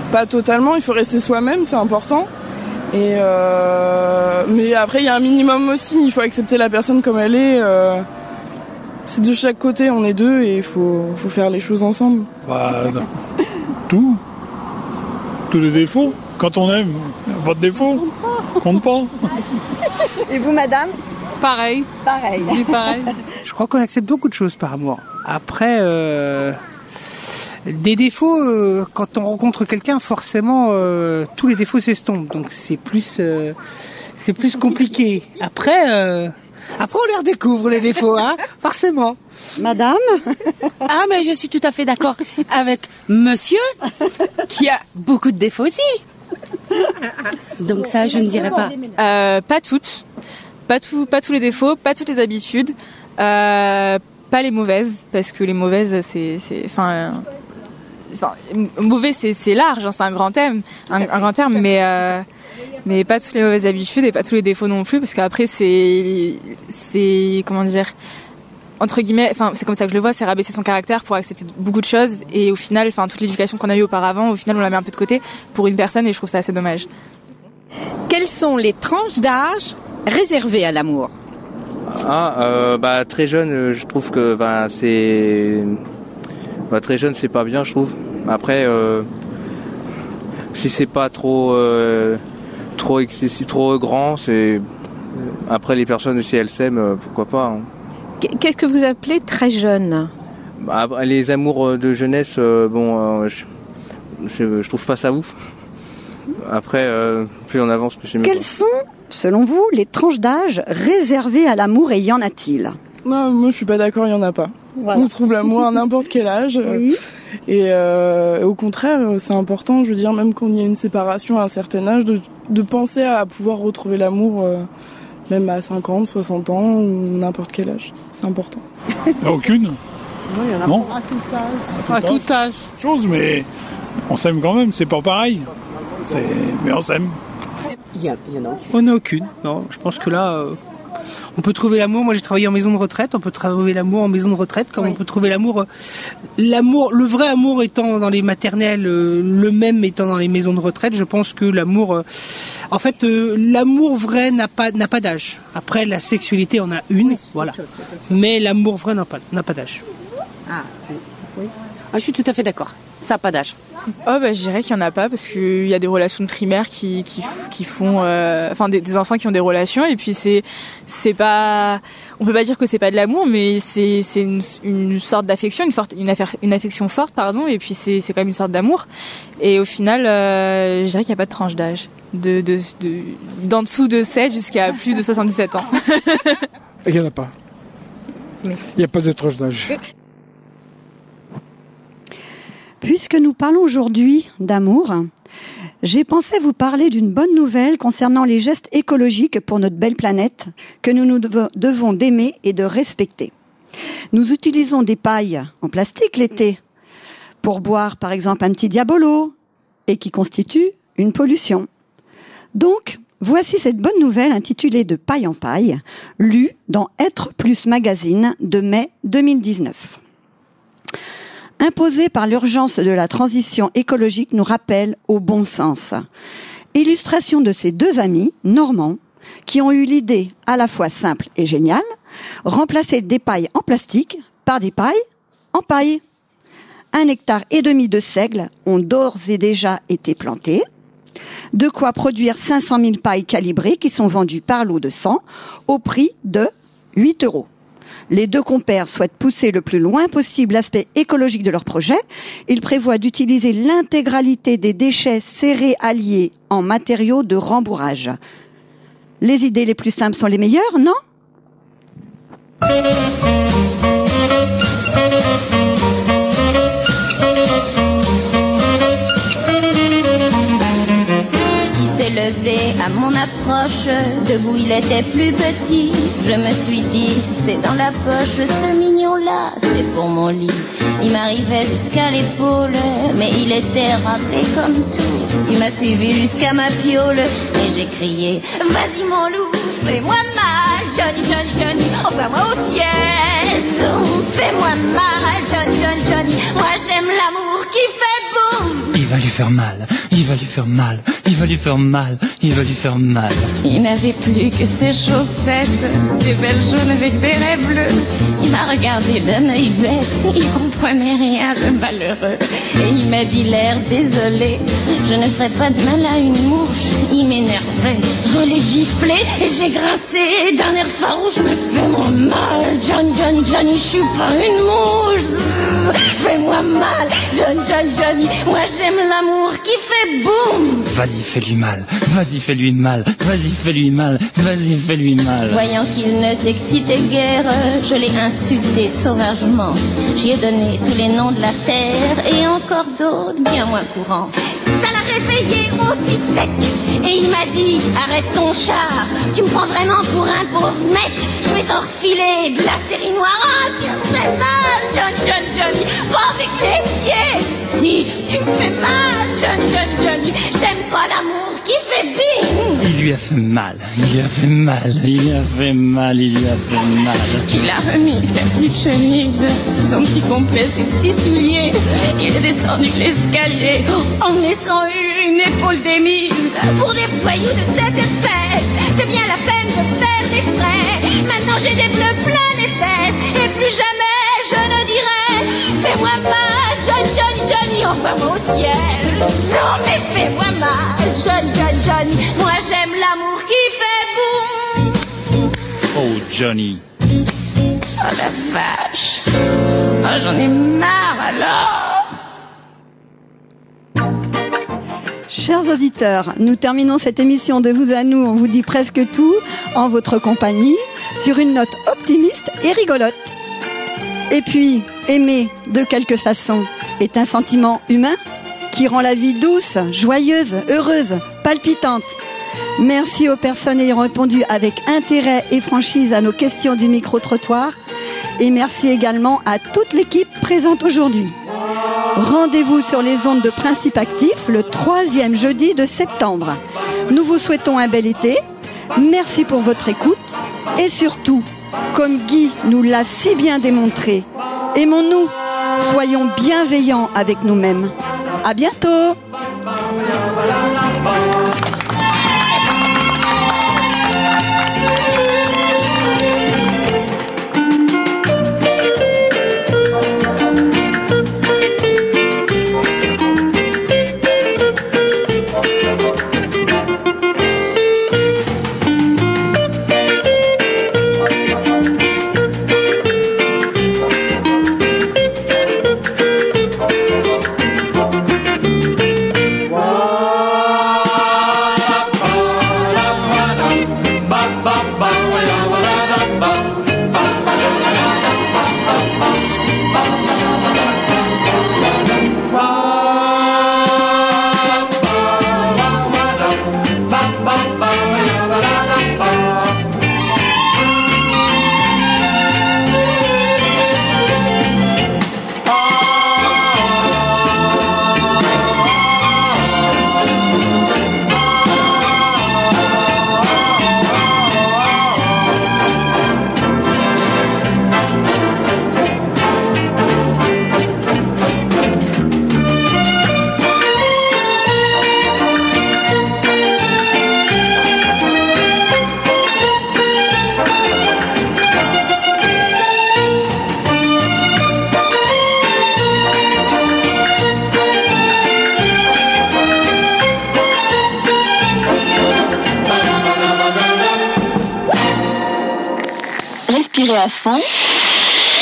pas totalement, il faut rester soi-même, c'est important. Et euh, mais après, il y a un minimum aussi, il faut accepter la personne comme elle est. Euh, c'est de chaque côté, on est deux et il faut, faut faire les choses ensemble.
Bah, non. Tout. Tous les défauts. Quand on aime, pas de défauts. Compte pas.
Et vous, madame?
Pareil.
Pareil.
Oui, pareil. Je crois qu'on accepte beaucoup de choses par amour. Après, euh, des défauts, euh, quand on rencontre quelqu'un, forcément, euh, tous les défauts s'estompent. Donc c'est plus, euh, c'est plus compliqué. Après, euh, après on les redécouvre les défauts, hein, forcément.
Madame?
Ah, mais je suis tout à fait d'accord avec monsieur, qui a beaucoup de défauts aussi. Donc ça, je ne dirais pas.
Euh, pas toutes. Pas, tout, pas tous les défauts, pas toutes les habitudes, euh, pas les mauvaises, parce que les mauvaises, c'est, c'est, enfin, euh, enfin, mauvais, c'est, c'est large, hein, c'est un grand thème, un, un grand terme, mais, euh, mais pas toutes les mauvaises habitudes et pas tous les défauts non plus, parce qu'après, c'est, c'est, comment dire, entre guillemets, enfin, c'est comme ça que je le vois, c'est rabaisser son caractère pour accepter beaucoup de choses, et au final, enfin, toute l'éducation qu'on a eue auparavant, au final, on la met un peu de côté pour une personne, et je trouve ça assez dommage.
Quelles sont les tranches d'âge réservées à l'amour?
Ah, euh, bah très jeune, euh, je trouve que bah, c'est, bah, très jeune, c'est pas bien, je trouve. Après, euh, si c'est pas trop, euh, trop excessif, trop grand, c'est. Après, les personnes, si elles s'aiment, euh, pourquoi pas. Hein.
Qu'est-ce que vous appelez très jeune?
Bah, les amours de jeunesse, euh, bon, euh, je, je, je trouve pas ça ouf. Après, euh, plus on avance, plus c'est mieux.
Quelles sont, selon vous, les tranches d'âge réservées à l'amour, et y en a-t-il?
Non, moi je suis pas d'accord, il y en a pas. Voilà. On trouve l'amour à n'importe quel âge. Oui. Et euh, au contraire, c'est important, je veux dire, même quand il y a une séparation à un certain âge, de, de penser à pouvoir retrouver l'amour, euh, même à cinquante, soixante ans, ou n'importe quel âge. C'est important.
Il n'y a aucune?
Non, il y en a
non.
pas. À tout âge.
À tout, à tout âge. Chose, mais on s'aime quand même, c'est pas pareil. C'est... Mais on s'aime.
Il y, a, il y en a aucune.
On n'a aucune. Non, je pense que là, euh, on peut trouver l'amour. Moi, j'ai travaillé en maison de retraite. On peut trouver l'amour en maison de retraite, comme oui. On peut trouver l'amour. Euh, l'amour, le vrai amour étant dans les maternelles, euh, le même étant dans les maisons de retraite. Je pense que l'amour, euh, en fait, euh, l'amour vrai n'a pas n'a pas d'âge. Après, la sexualité en a une, oui, voilà. Chose, mais l'amour vrai n'a pas n'a pas d'âge.
Ah oui. Ah, je suis tout à fait d'accord. Ça n'a pas d'âge.
Oh bah je dirais qu'il y en a pas parce qu'il y a des relations de primaire qui qui qui font euh, enfin des, des enfants qui ont des relations et puis c'est c'est pas on peut pas dire que c'est pas de l'amour mais c'est c'est une, une sorte d'affection une forte une affaire une affection forte pardon et puis c'est c'est quand même une sorte d'amour et au final euh, je dirais qu'il y a pas de tranche d'âge de de de d'en dessous de sept jusqu'à plus de soixante-dix-sept ans.
Il y en a pas.
Merci.
Il y a pas de tranche d'âge.
Puisque nous parlons aujourd'hui d'amour, j'ai pensé vous parler d'une bonne nouvelle concernant les gestes écologiques pour notre belle planète que nous nous devons d'aimer et de respecter. Nous utilisons des pailles en plastique l'été pour boire par exemple un petit Diabolo et qui constitue une pollution. Donc, voici cette bonne nouvelle intitulée de Paille en paille, lue dans Être Plus Magazine de mai deux mille dix-neuf. Imposée par l'urgence de la transition écologique nous rappelle au bon sens. Illustration de ces deux amis, normands, qui ont eu l'idée à la fois simple et géniale, remplacer des pailles en plastique par des pailles en paille. Un hectare et demi de seigles ont d'ores et déjà été plantés, de quoi produire cinq cent mille pailles calibrées qui sont vendues par lot de cent au prix de huit euros. Les deux compères souhaitent pousser le plus loin possible l'aspect écologique de leur projet. Ils prévoient d'utiliser l'intégralité des déchets céréaliers en matériaux de rembourrage. Les idées les plus simples sont les meilleures, non ?
Levé à mon approche, debout il était plus petit. Je me suis dit, c'est dans la poche, ce mignon-là, c'est pour mon lit. Il m'arrivait jusqu'à l'épaule, mais il était râpé comme tout. Il m'a suivi jusqu'à ma piole, et j'ai crié, vas-y mon loup, fais-moi mal, Johnny, Johnny, Johnny, envoie-moi au ciel. Zoom, fais-moi mal, Johnny, Johnny, Johnny, moi j'aime l'amour qui fait boum.
va lui faire mal, il va lui faire mal, il va lui faire mal, il va lui faire mal.
Il n'avait plus que ses chaussettes, des belles jaunes avec des raies bleues. Il m'a regardé d'un œil bête, il comprenait rien, le malheureux. Et il m'a dit l'air désolé, je ne ferai pas de mal à une mouche. Il m'énervait, je l'ai giflé et j'ai grincé d'un air farouche. Me fais-moi mal, Johnny, Johnny, Johnny, je suis pas une mouche. Fais-moi mal, Johnny, Johnny, Johnny, moi j'aime l'amour qui fait boum.
Vas-y, fais-lui mal, vas-y, fais-lui mal, vas-y, fais-lui mal, vas-y, fais-lui mal.
Voyant qu'il ne s'excitait guère, je l'ai insulté sauvagement. J'y ai donné tous les noms de la terre et encore d'autres bien moins courants. Ça l'a réveillé aussi sec et il m'a dit arrête ton char, tu me prends vraiment pour un pauvre mec. Je vais t'en refiler de la série noire. Ah, tu me fais mal, Johnny, Johnny, Johnny, pas avec les pieds. Si, tu me fais mal, Johnny, Johnny, Johnny, j'aime pas l'amour qui fait bing.
Il lui a fait mal, il lui a fait mal, il lui a fait mal, il lui a fait mal.
Il a remis sa petite chemise, son petit complet, ses petits souliers. Il est descendu l'escalier en me laissant une épaule démise. Pour des voyous de cette espèce, c'est bien la peine de faire des frais. Maintenant j'ai des bleus plein les fesses et plus jamais je ne dirai fais-moi mal, Johnny, Johnny, Johnny, envoie-moi au ciel. Non mais fais-moi mal, Johnny, Johnny, Johnny, moi j'aime l'amour qui fait boum.
Oh Johnny.
Oh la vache, oh j'en ai marre alors.
Chers auditeurs, nous terminons cette émission de Vous à nous, on vous dit presque tout, en votre compagnie, sur une note optimiste et rigolote. Et puis, aimer de quelque façon est un sentiment humain qui rend la vie douce, joyeuse, heureuse, palpitante. Merci aux personnes ayant répondu avec intérêt et franchise à nos questions du micro-trottoir. Et merci également à toute l'équipe présente aujourd'hui. Rendez-vous sur les ondes de Principe Actif le troisième jeudi de septembre. Nous vous souhaitons un bel été. Merci pour votre écoute. Et surtout, comme Guy nous l'a si bien démontré, aimons-nous, soyons bienveillants avec nous-mêmes. À bientôt!
Respirez à fond.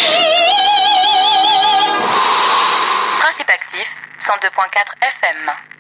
Principe Actif, cent deux point quatre F M.